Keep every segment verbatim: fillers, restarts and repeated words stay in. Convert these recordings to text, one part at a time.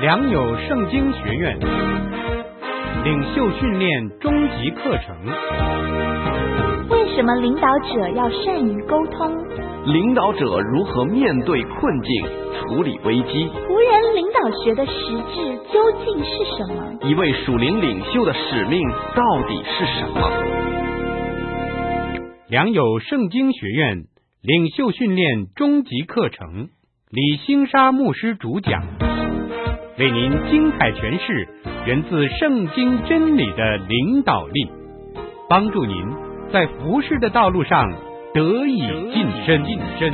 良友圣经学院领袖训练终极课程。 为什么领导者要善于沟通？ 领导者如何面对困境、处理危机？ 仆人领导学的实质究竟是什么？ 一位属灵领袖的使命到底是什么？ 良友圣经学院领袖训练终极课程，李兴沙牧师主讲，为您精彩诠释源自圣经真理的领导力，帮助您在服事的道路上得以晋升。晋升。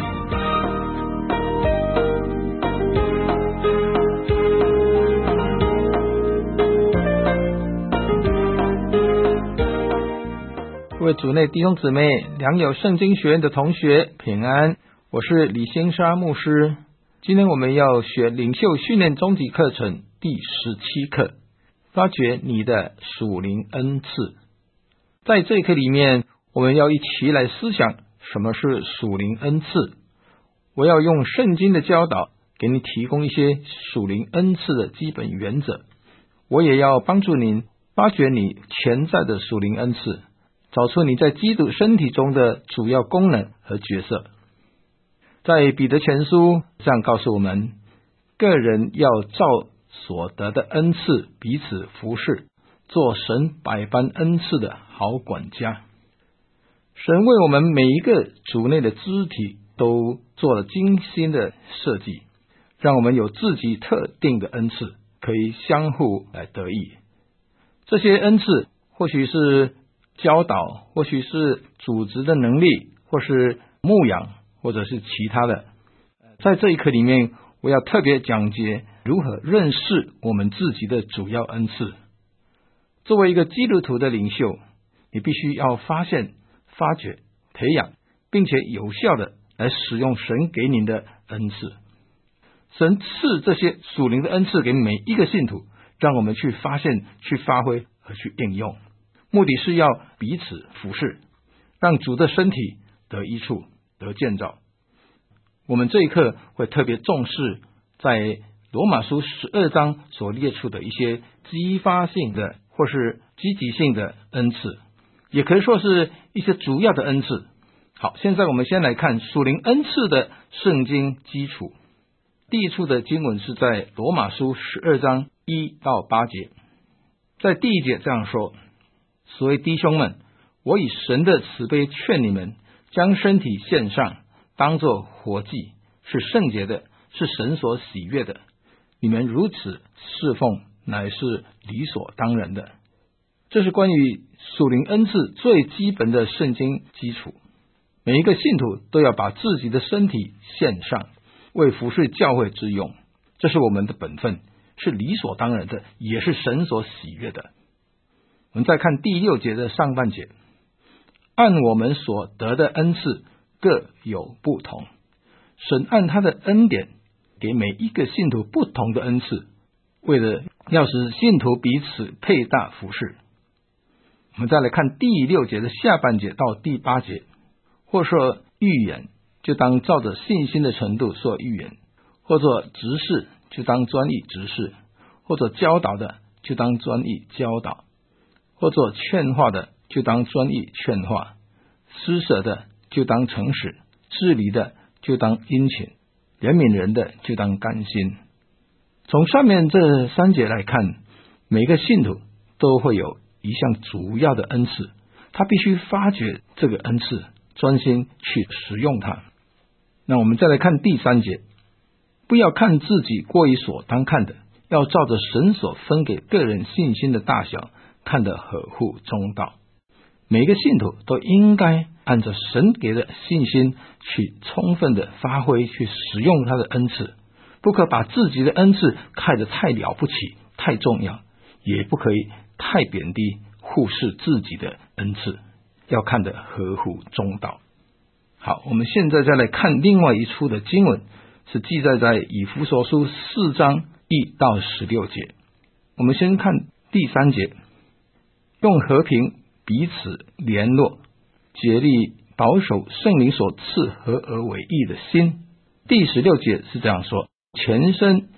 各位主内弟兄姊妹，良友圣经学院的同学平安，我是李兴沙牧师。今天我们要学领袖训练终极课程第十七课，发掘你的属灵恩赐。在这一课里面，我们要一起来思想什么是属灵恩赐。我要用圣经的教导给你提供一些属灵恩赐的基本原则，我也要帮助您发掘你潜在的属灵恩赐，找出你在基督身体中的主要功能和角色。在彼得前书这样告诉我们，个人要照所得的恩赐彼此服侍，做神百般恩赐的好管家。神为我们每一个主内的肢体都做了精心的设计，让我们有自己特定的恩赐，可以相互来得益。这些恩赐或许是教导，或许是组织的能力，或是牧养，或者是其他的。在这一课里面，我要特别讲解如何认识我们自己的主要恩赐。作为一个基督徒的领袖，你必须要发现、发掘、培养，并且有效的来使用神给您的恩赐。神赐这些属灵的恩赐给每一个信徒，让我们去发现、去发挥和去应用，目的是要彼此服侍，让主的身体得益处、得建造。我们这一课会特别重视在罗马书十二章所列出的一些激发性的或是积极性的恩赐，也可以说是一些主要的恩赐。好，现在我们先来看属灵恩赐的圣经基础。第一处的经文是在罗马书十二章一到八节，在第一节这样说：所以弟兄们，我以神的慈悲劝你们，将身体献上，当作活祭，是圣洁的，是神所喜悦的。你们如此侍奉，乃是理所当然的。这是关于属灵恩赐最基本的圣经基础。每一个信徒都要把自己的身体献上，为服侍教会之用，这是我们的本分，是理所当然的，也是神所喜悦的。我们再看第六节的上半节，按我们所得的恩赐各有不同，神按他的恩典给每一个信徒不同的恩赐，为了要使信徒彼此配搭服侍。我们再来看第六节的下半节到第八节，或说预言，就当照着信心的程度说预言；或者执事，就当专一执事；或者教导的，就当专一教导；或者劝化的，就当专一劝化；施舍的，就当诚实；治理的，就当殷勤；怜悯人的，就当甘心。从上面这三节来看，每个信徒都会有一项主要的恩赐，他必须发掘这个恩赐，专心去使用它。那我们再来看第三节，不要看自己过于所当看的，要照着神所分给个人信心的大小，看得合乎中道。每个信徒都应该按照神给的信心去充分的发挥，去使用他的恩赐，不可把自己的恩赐看得太了不起、太重要，也不可以太贬低、忽视自己的恩赐，要看得合乎中道。好，我们现在再来看另外一处的经文，是记载在以弗所书四章一到十六节。我们先看第三节，用和平彼此联络，竭力保守圣灵所赐合而为一的心。第十六节是这样说：全身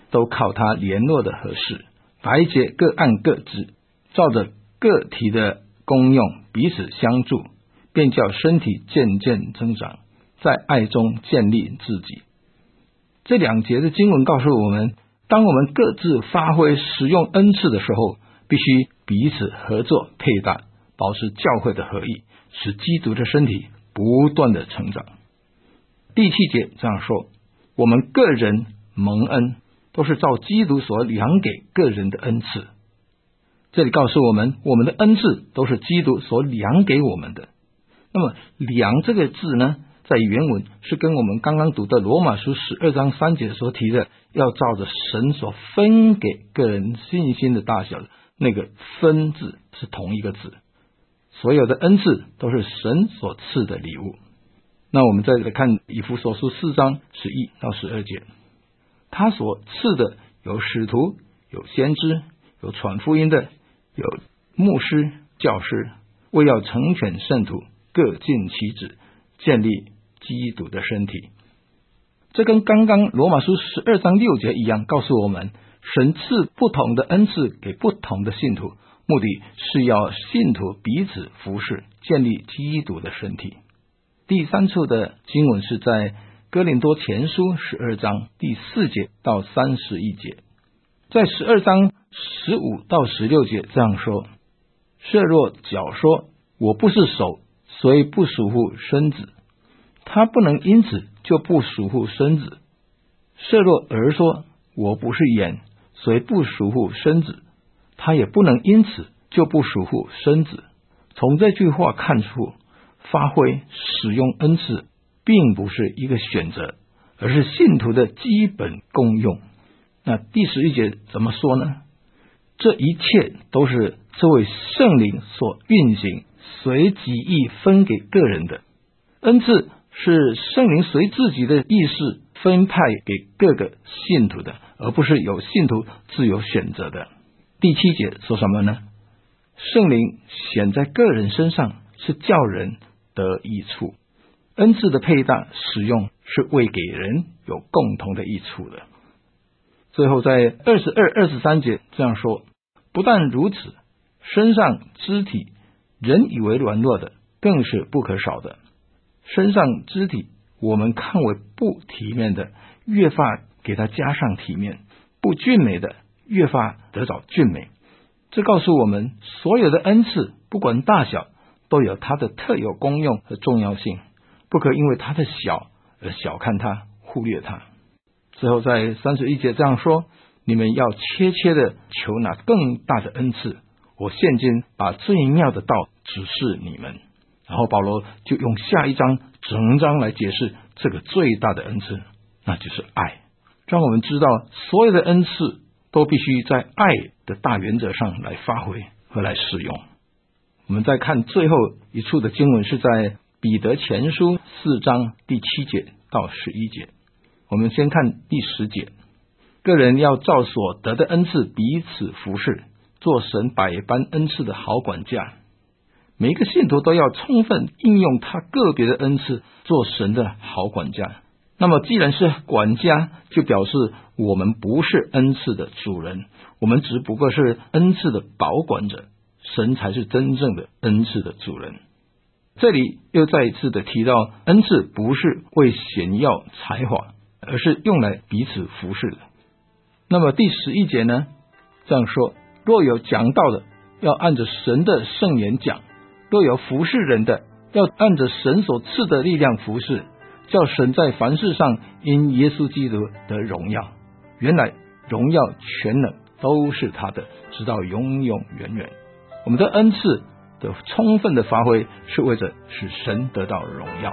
都靠他联络的合适，百节各按各职，照着个体的功用彼此相助，便叫身体渐渐增长，在爱中建立自己。这两节的经文告诉我们，当我们各自发挥使用恩赐的时候，必须彼此合作配搭，保持教会的合一，使基督的身体不断的成长。第七节这样说，我们个人蒙恩都是照基督所量给个人的恩赐。这里告诉我们，我们的恩赐都是基督所量给我们的。那么量这个字呢，在原文是跟我们刚刚读的罗马书十二章三节所提的，要照着神所分给个人信心的大小的那个分字是同一个字。所有的恩赐都是神所赐的礼物。那我们再来看以弗所书四章十一到十二节，他所赐的有使徒，有先知，有传福音的，有牧师、教师，为要成全圣徒，各尽其职，建立基督的身体。这跟刚刚罗马书十二章六节一样，告诉我们神赐不同的恩赐给不同的信徒，目的是要信徒彼此服侍，建立基督的身体。第三处的经文是在哥林多前书十二章第四节到三十一节。在十二章十五到十六节这样说，设若脚说我不是手，所以不属乎身子，他不能因此就不属乎身子。设若耳说我不是眼，所以不属乎身子，他也不能因此就不属乎身子。从这句话看出，发挥使用恩赐并不是一个选择，而是信徒的基本功用。那第十一节怎么说呢？这一切都是这位圣灵所运行，随己意分给个人的。恩赐是圣灵随自己的意识分派给各个信徒的，而不是有信徒自由选择的。第七节说什么呢？圣灵显在个人身上，是叫人得益处。恩赐的配搭使用是为给人有共同的益处的。最后在二十二、二十三节这样说，不但如此，身上肢体人以为软弱的，更是不可少的。身上肢体我们看为不体面的，越发给它加上体面；不俊美的，越发得着俊美。这告诉我们，所有的恩赐不管大小，都有它的特有功用和重要性，不可因为它的小而小看它，忽略它。最后在三十一节这样说，你们要切切的求那更大的恩赐，我现今把最妙的道指示你们。然后保罗就用下一章整章来解释这个最大的恩赐，那就是爱，让我们知道所有的恩赐都必须在爱的大原则上来发挥和来使用。我们再看最后一处的经文，是在彼得前书四章第七节到十一节。我们先看第十节，个人要照所得的恩赐彼此服侍，做神百般恩赐的好管家。每一个信徒都要充分应用他个别的恩赐，做神的好管家。那么既然是管家，就表示我们不是恩赐的主人，我们只不过是恩赐的保管者，神才是真正的恩赐的主人。这里又再一次的提到，恩赐不是为显耀才华，而是用来彼此服侍的。那么第十一节呢，这样说，若有讲道的，要按着神的圣言讲；若有服侍人的，要按着神所赐的力量服侍，叫神在凡事上因耶稣基督得荣耀。原来荣耀全能都是他的，直到永永远远。我们的恩赐的充分的发挥，是为着使神得到荣耀。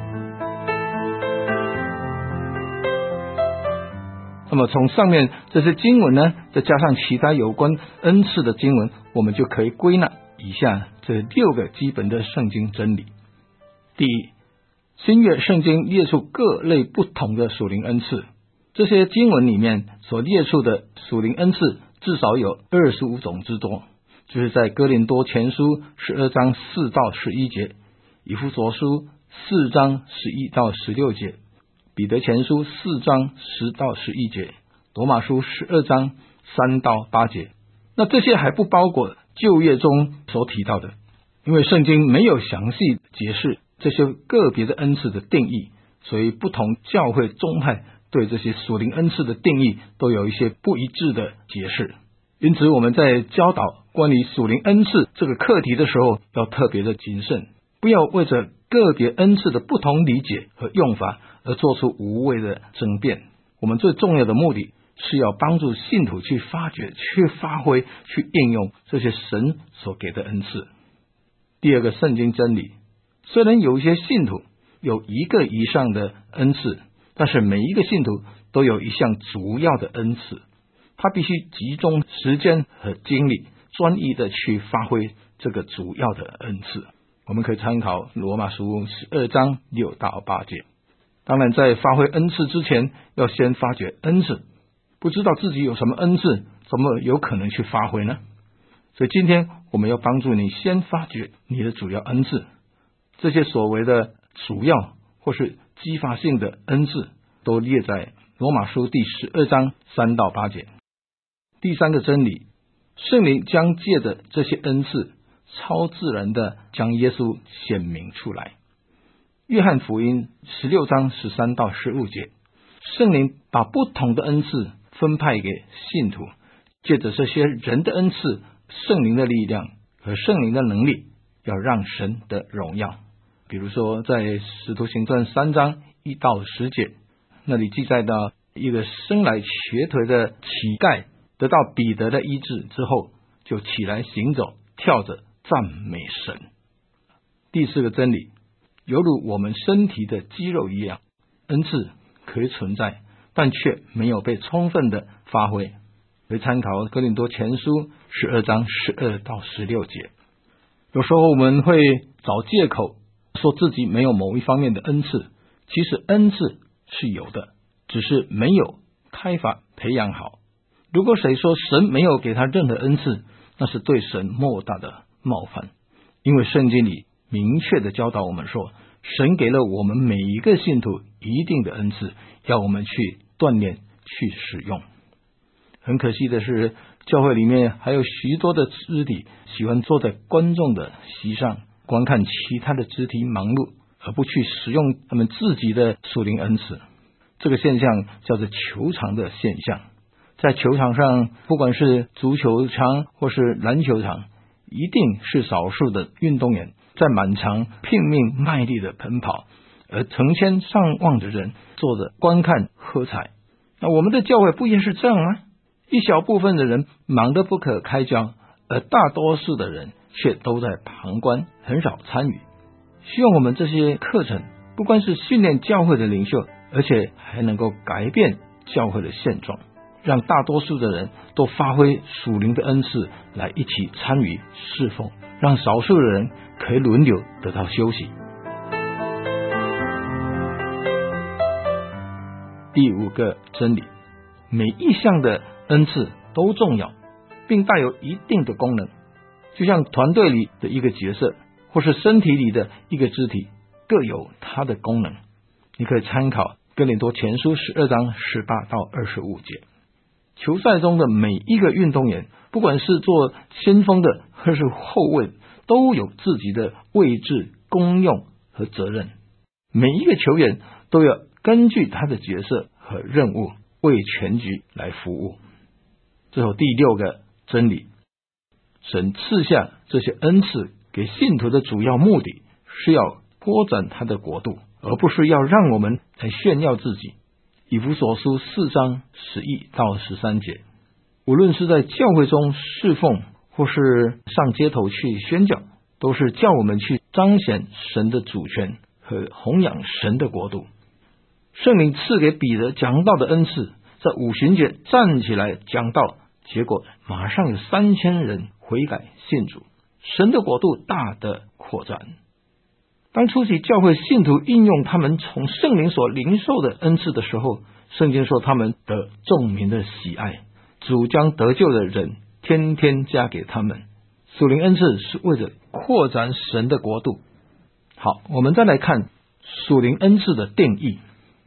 那么从上面这些经文呢，再加上其他有关恩赐的经文，我们就可以归纳以下这六个基本的圣经真理。第一，新约圣经列出各类不同的属灵恩赐，这些经文里面所列出的属灵恩赐至少有二十五种之多，就是在哥林多前书十二章四到十一节，以弗所书四章十一到十六节，彼得前书四章十到十一节， 罗马书十二章三到八节。那这些还不包括旧约中所提到的，因为圣经没有详细解释这些个别的恩赐的定义，所以不同教会宗派对这些属灵恩赐的定义都有一些不一致的解释。因此我们在教导关于属灵恩赐这个课题的时候，要特别的谨慎，不要为着个别恩赐的不同理解和用法而做出无谓的争辩。我们最重要的目的是要帮助信徒去发掘、去发挥、去应用这些神所给的恩赐。第二个圣经真理，虽然有一些信徒有一个以上的恩赐，但是每一个信徒都有一项主要的恩赐，他必须集中时间和精力，专一的去发挥这个主要的恩赐。我们可以参考罗马书十二章六到八节。当然在发挥恩赐之前，要先发掘恩赐，不知道自己有什么恩赐，怎么有可能去发挥呢？所以今天我们要帮助你先发掘你的主要恩赐。这些所谓的主要或是激发性的恩赐都列在罗马书第十二章三到八节。第三个真理，圣灵将借着这些恩赐超自然的将耶稣显明出来。约翰福音十六章十三到十五节，圣灵把不同的恩赐分派给信徒，借着这些人的恩赐、圣灵的力量和圣灵的能力，要让神的荣耀。比如说在使徒行传三章一到十节，那里记载到一个生来瘸腿的乞丐得到彼得的医治之后，就起来行走，跳着赞美神。第四个真理，犹如我们身体的肌肉一样，恩赐可以存在，但却没有被充分的发挥。可以参考哥林多前书十二章十二到十六节。有时候我们会找借口说自己没有某一方面的恩赐，其实恩赐是有的，只是没有开发培养好。如果谁说神没有给他任何恩赐，那是对神莫大的冒犯。因为圣经里明确的教导我们说，神给了我们每一个信徒一定的恩赐，要我们去锻炼、去使用。很可惜的是，教会里面还有许多的肢体喜欢坐在观众的席上，观看其他的肢体忙碌，而不去使用他们自己的属灵恩赐。这个现象叫做球场的现象。在球场上，不管是足球场或是篮球场，一定是少数的运动员在满场拼命卖力的奔跑，而成千上万的人坐着观看喝彩。那我们的教会不也是这样吗？一小部分的人忙得不可开交，而大多数的人却都在旁观，很少参与。希望我们这些课程不光是训练教会的领袖，而且还能够改变教会的现状，让大多数的人都发挥属灵的恩赐来一起参与侍奉，让少数的人可以轮流得到休息。第五个真理，每一项的恩赐都重要，并带有一定的功能，就像团队里的一个角色，或是身体里的一个肢体，各有它的功能。你可以参考哥林多前书十二章十八到二十五节。球赛中的每一个运动员，不管是做先锋的还是后卫，都有自己的位置、功用和责任。每一个球员都要根据他的角色和任务为全局来服务。最后第六个真理，神赐下这些恩赐给信徒的主要目的是要扩展他的国度，而不是要让我们来炫耀自己。以弗所书四章十一到十三节，无论是在教会中侍奉，或是上街头去宣教，都是叫我们去彰显神的主权和弘扬神的国度。圣灵赐给彼得讲道的恩赐，在五旬节站起来讲道，结果马上有三千人悔改信主，神的国度大的扩展。当初期教会信徒应用他们从圣灵所领受的恩赐的时候，圣经说他们得众民的喜爱，主将得救的人天天加给他们。属灵恩赐是为了扩展神的国度。好，我们再来看属灵恩赐的定义。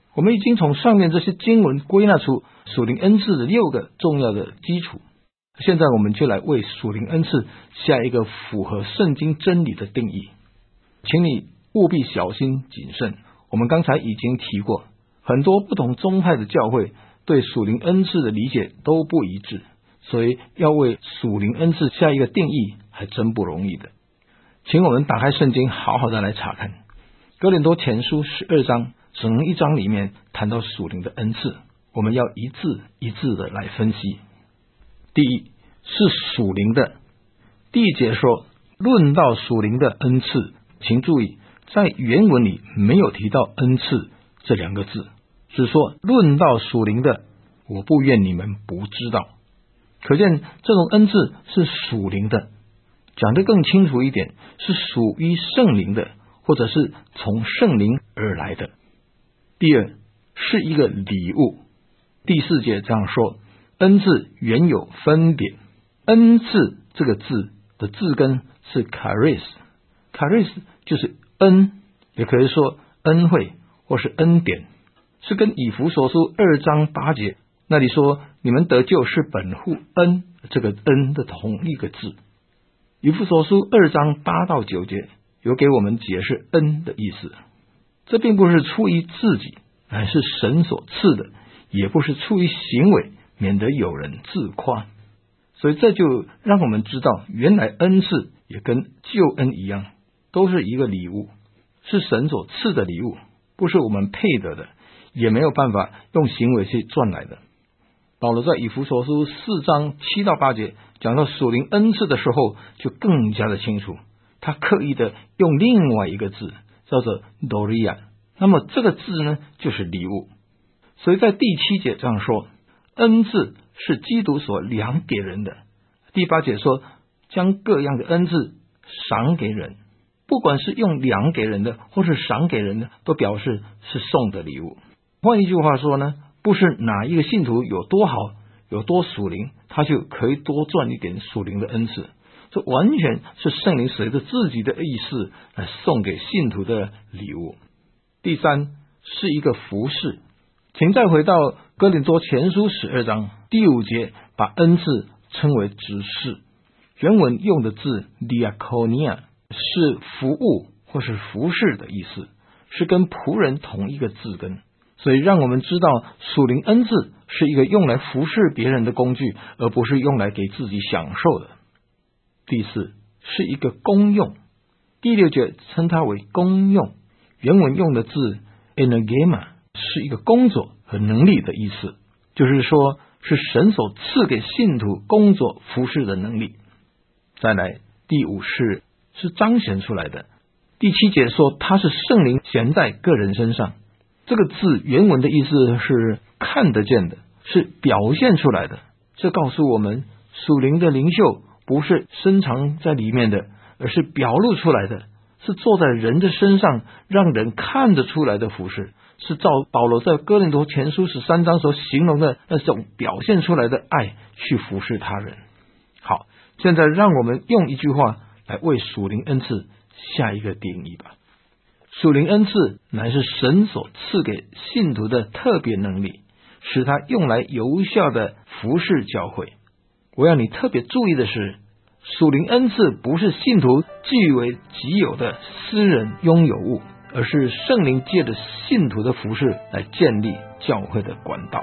我们已经从上面这些经文归纳出属灵恩赐的六个重要的基础，现在我们就来为属灵恩赐下一个符合圣经真理的定义。请你务必小心谨慎，我们刚才已经提过，很多不同宗派的教会对属灵恩赐的理解都不一致，所以要为属灵恩赐下一个定义还真不容易的。请我们打开圣经，好好的来查看哥林多前书十二章，整一章里面谈到属灵的恩赐，我们要一字一字的来分析。第一是属灵的，第一节说论到属灵的恩赐，请注意在原文里没有提到恩赐这两个字，只说论到属灵的，我不愿你们不知道。可见这种恩赐是属灵的，讲得更清楚一点，是属于圣灵的，或者是从圣灵而来的。第二是一个礼物，第四节这样说，恩赐原有分别。恩赐这个字的字根是 charis， charis 就是恩，也可以说恩惠或是恩典，是跟以弗所书二章八节那里说你们得救是本乎恩，这个恩的同一个字。以弗所书二章八到九节有给我们解释恩的意思，这并不是出于自己，乃是神所赐的，也不是出于行为，免得有人自夸。所以这就让我们知道，原来恩赐也跟救恩一样，都是一个礼物，是神所赐的礼物，不是我们配得的，也没有办法用行为去赚来的。保罗在以弗所书四章七到八节讲到属灵恩赐的时候，就更加的清楚，他刻意的用另外一个字叫做 doria， 那么这个字呢就是礼物。所以在第七节这样说，恩赐是基督所量给人的。第八节说将各样的恩赐赏给人，不管是用量给人的或是赏给人的，都表示是送的礼物。换一句话说呢，不是哪一个信徒有多好有多属灵，他就可以多赚一点属灵的恩赐，这完全是圣灵随着自己的意思来送给信徒的礼物。第三是一个服事，请再回到哥林多前书十二章第五节，把恩赐称为执事。原文用的字 diakonia 是服务或是服事的意思，是跟仆人同一个字根，所以让我们知道属灵恩赐是一个用来服侍别人的工具，而不是用来给自己享受的。第四是一个功用，第六节称它为功用，原文用的字 energema 是一个工作和能力的意思，就是说是神所赐给信徒工作服侍的能力。再来第五是是彰显出来的，第七节说它是圣灵显在个人身上，这个字原文的意思是看得见的，是表现出来的。这告诉我们属灵的灵秀不是深藏在里面的，而是表露出来的，是坐在人的身上让人看得出来的服事，是照保罗在哥林多前书十三章所形容的那种表现出来的爱去服侍他人。好，现在让我们用一句话来为属灵恩赐下一个定义吧。属灵恩赐乃是神所赐给信徒的特别能力，使他用来有效的服侍教会。我要你特别注意的是，属灵恩赐不是信徒据为己有的私人拥有物，而是圣灵借着信徒的服侍来建立教会的管道。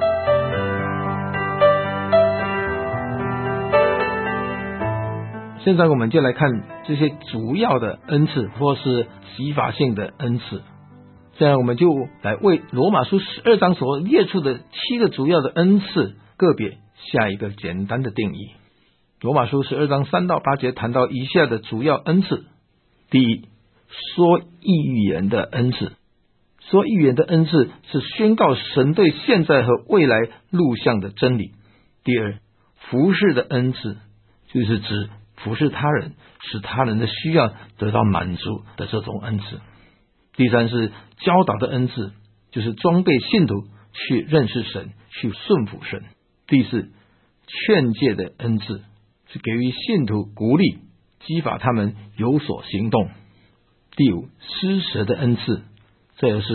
现在我们就来看这些主要的恩赐或是启发性的恩赐。现在我们就来为罗马书十二章所列出的七个主要的恩赐个别下一个简单的定义。罗马书十二章三到八节谈到以下的主要恩赐。第一，说预言的恩赐。说预言的恩赐是宣告神对现在和未来录像的真理。第二，服侍的恩赐就是指服侍他人，使他人的需要得到满足的这种恩赐。第三是教导的恩赐，就是装备信徒去认识神，去顺服神。第四，劝诫的恩赐，是给予信徒鼓励，激发他们有所行动。第五，施舍的恩赐，这也是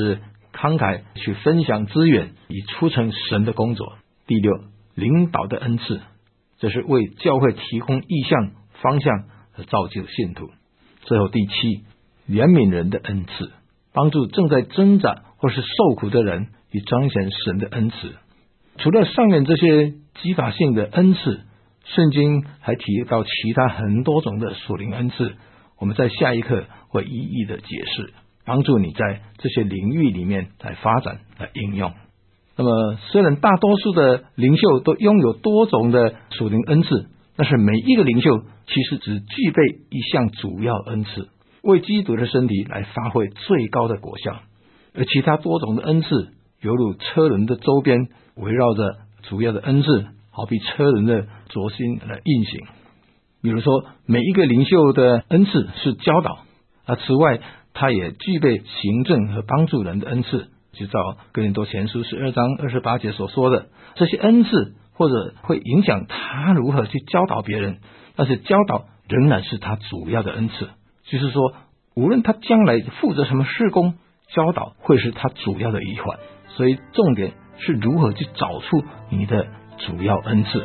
慷慨去分享资源，以促成神的工作。第六，领导的恩赐，这是为教会提供意向、方向和造就信徒。最后第七，怜悯人的恩赐，帮助正在挣扎或是受苦的人，以彰显神的恩赐。除了上面这些激发性的恩赐，圣经还提到其他很多种的属灵恩赐，我们在下一课会一一的解释，帮助你在这些领域里面来发展、来应用。那么虽然大多数的领袖都拥有多种的属灵恩赐，但是每一个领袖其实只具备一项主要恩赐，为基督的身体来发挥最高的果效。而其他多种的恩赐犹如车轮的周边围绕着主要的恩赐，好比车轮的轴心来运行。比如说每一个领袖的恩赐是教导，而此外他也具备行政和帮助人的恩赐，就照哥林多前书十二章二十八节所说的，这些恩赐或者会影响他如何去教导别人，但是教导仍然是他主要的恩赐。就是说无论他将来负责什么事工，教导会是他主要的一环。所以重点是如何去找出你的主要恩赐。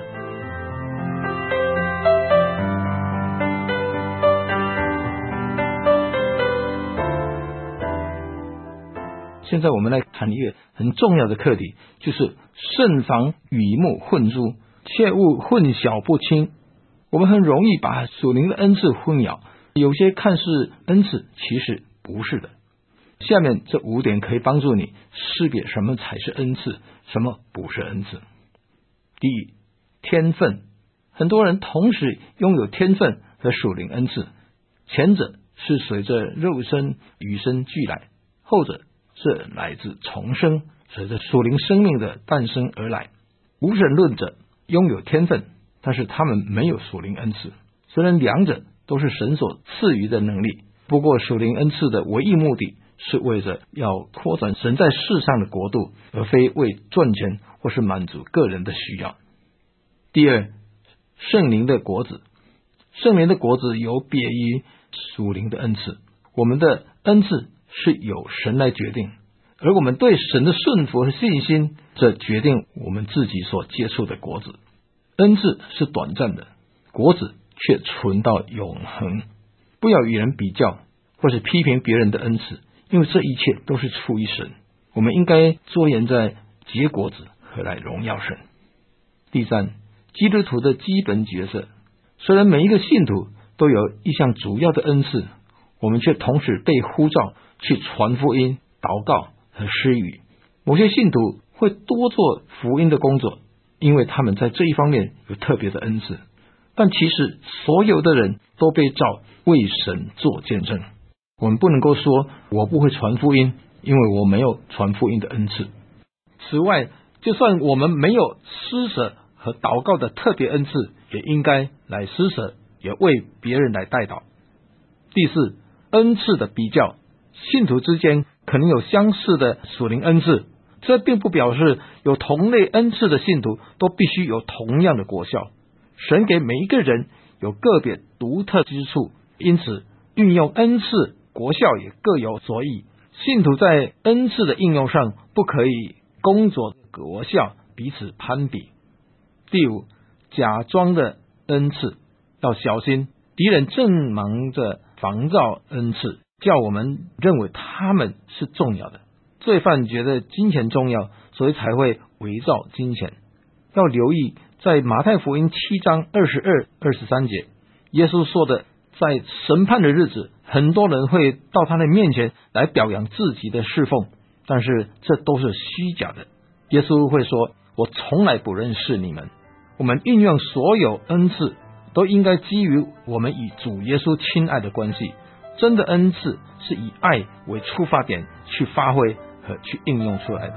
现在我们来谈一个很重要的课题，就是慎防与目混珠，切勿混淆不清。我们很容易把属灵的恩赐混淆，有些看似恩赐，其实不是的。下面这五点可以帮助你识别什么才是恩赐，什么不是恩赐。第一，天分。很多人同时拥有天分和属灵恩赐，前者是随着肉身与生俱来，后者是来自重生，随着属灵生命的诞生而来。无神论者拥有天分，但是他们没有属灵恩赐。虽然两者都是神所赐予的能力，不过属灵恩赐的唯一目的是为着要扩展神在世上的国度，而非为赚钱或是满足个人的需要。第二，圣灵的果子。圣灵的果子有别于属灵的恩赐，我们的恩赐是由神来决定，而我们对神的顺服和信心，这决定我们自己所接触的果子。恩赐是短暂的，果子却存到永恒。不要与人比较或是批评别人的恩赐，因为这一切都是出于神，我们应该着眼在结果子和来荣耀神。第三，基督徒的基本角色。虽然每一个信徒都有一项主要的恩赐，我们却同时被呼召去传福音、祷告和施予。某些信徒会多做福音的工作，因为他们在这一方面有特别的恩赐。但其实所有的人都被召为神做见证。我们不能够说我不会传福音，因为我没有传福音的恩赐。此外，就算我们没有施舍和祷告的特别恩赐，也应该来施舍，也为别人来代祷。第四，恩赐的比较。信徒之间可能有相似的属灵恩赐，这并不表示有同类恩赐的信徒都必须有同样的果效。神给每一个人有个别独特之处，因此运用恩赐果效也各有所异。信徒在恩赐的应用上不可以工作果效彼此攀比。第五，假装的恩赐。要小心，敌人正忙着仿造恩赐，叫我们认为他们是重要的。罪犯觉得金钱重要，所以才会伪造金钱。要留意，在马太福音七章二十二、二十三节，耶稣说的，在审判的日子，很多人会到他的面前来表扬自己的侍奉，但是这都是虚假的。耶稣会说，我从来不认识你们。我们运用所有恩赐都应该基于我们与主耶稣亲爱的关系。真的恩赐是以爱为出发点去发挥和去应用出来的。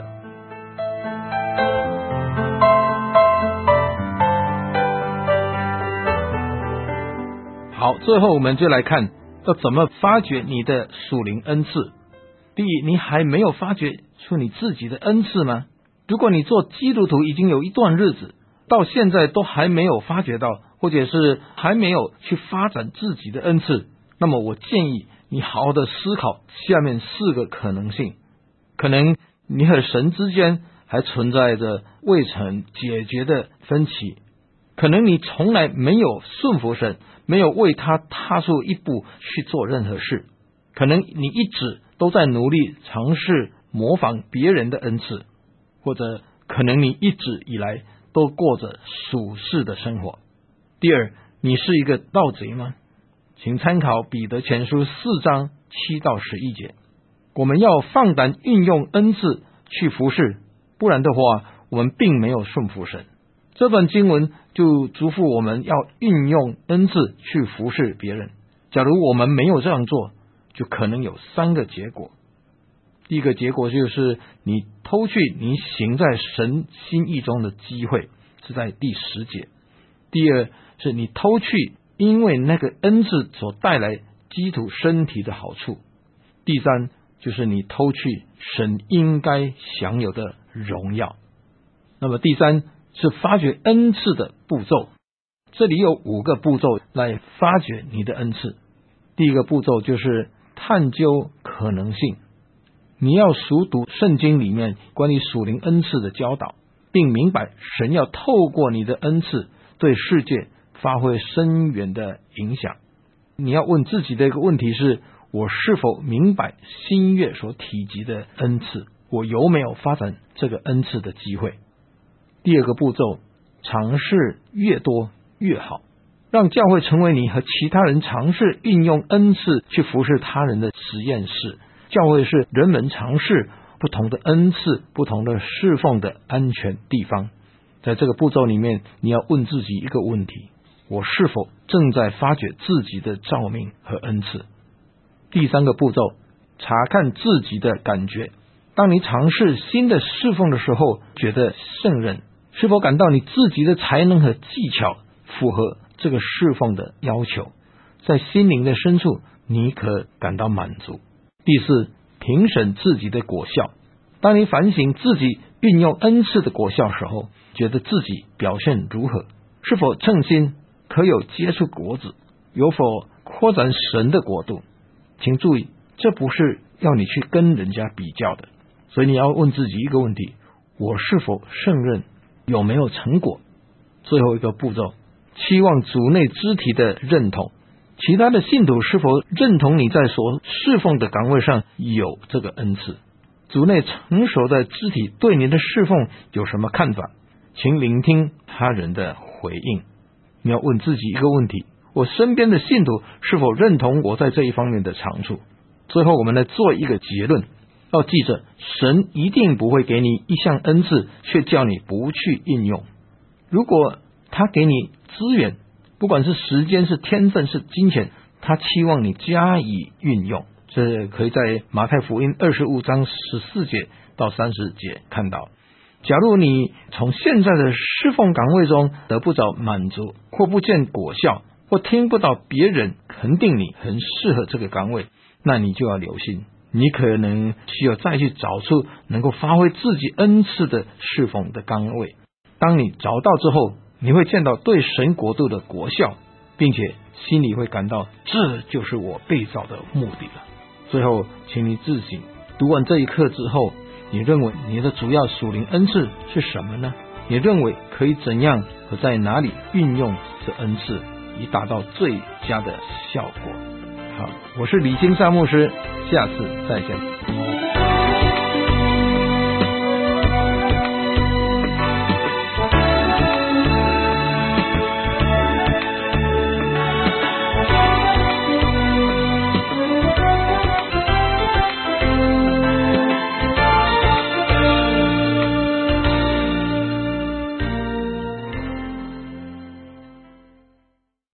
好，最后我们就来看要怎么发掘你的属灵恩赐。第一，你还没有发掘出你自己的恩赐吗？如果你做基督徒已经有一段日子，到现在都还没有发觉到，或者是还没有去发展自己的恩赐，那么我建议你好好的思考下面四个可能性。 可能你和神之间还存在着未曾解决的分歧，可能你从来没有顺服神，没有为他踏出一步去做任何事，可能你一直都在努力尝试模仿别人的恩赐，或者可能你一直以来都过着属世的生活。第二，你是一个盗贼吗？请参考彼得前书四章七到十一节。我们要放胆运用恩赐去服侍，不然的话我们并没有顺服神。这段经文就嘱咐我们要运用恩赐去服侍别人。假如我们没有这样做，就可能有三个结果。第一个结果就是你偷去你行在神心意中的机会，是在第十节。第二是你偷去因为那个恩赐所带来基督身体的好处。第三就是你偷去神应该享有的荣耀。那么第三是发掘恩赐的步骤，这里有五个步骤来发掘你的恩赐。第一个步骤就是探究可能性，你要熟读圣经里面关于属灵恩赐的教导，并明白神要透过你的恩赐对世界发挥深远的影响。你要问自己的一个问题是，我是否明白新约所提及的恩赐，我有没有发展这个恩赐的机会。第二个步骤，尝试越多越好，让教会成为你和其他人尝试运用恩赐去服侍他人的实验室。教会是人们尝试不同的恩赐、不同的侍奉的安全地方。在这个步骤里面，你要问自己一个问题，我是否正在发掘自己的召命和恩赐。第三个步骤，查看自己的感觉。当你尝试新的侍奉的时候，觉得胜任，是否感到你自己的才能和技巧符合这个侍奉的要求？在心灵的深处，你可感到满足。第四，评审自己的果效。当你反省自己运用恩赐的果效时候，觉得自己表现如何？是否称心，可有结出果子？有否扩展神的国度？请注意，这不是要你去跟人家比较的，所以你要问自己一个问题，我是否胜任？有没有成果？最后一个步骤，期望主内肢体的认同。其他的信徒是否认同你在所侍奉的岗位上有这个恩赐？主内成熟的肢体对你的侍奉有什么看法？请聆听他人的回应。你要问自己一个问题，我身边的信徒是否认同我在这一方面的长处？最后我们来做一个结论，要记着，神一定不会给你一项恩赐却叫你不去应用。如果他给你资源，不管是时间、是天分、是金钱，他期望你加以运用。这可以在马太福音二十五章十四节到三十节看到。假如你从现在的侍奉岗位中得不着满足，或不见果效，或听不到别人肯定你很适合这个岗位，那你就要留心，你可能需要再去找出能够发挥自己恩赐的侍奉的岗位。当你找到之后，你会见到对神国度的果效，并且心里会感到这就是我被造的目的了。最后请你自省，读完这一课之后，你认为你的主要属灵恩赐是什么呢？你认为可以怎样和在哪里运用这恩赐，以达到最佳的效果？好，我是李金山牧师，下次再见。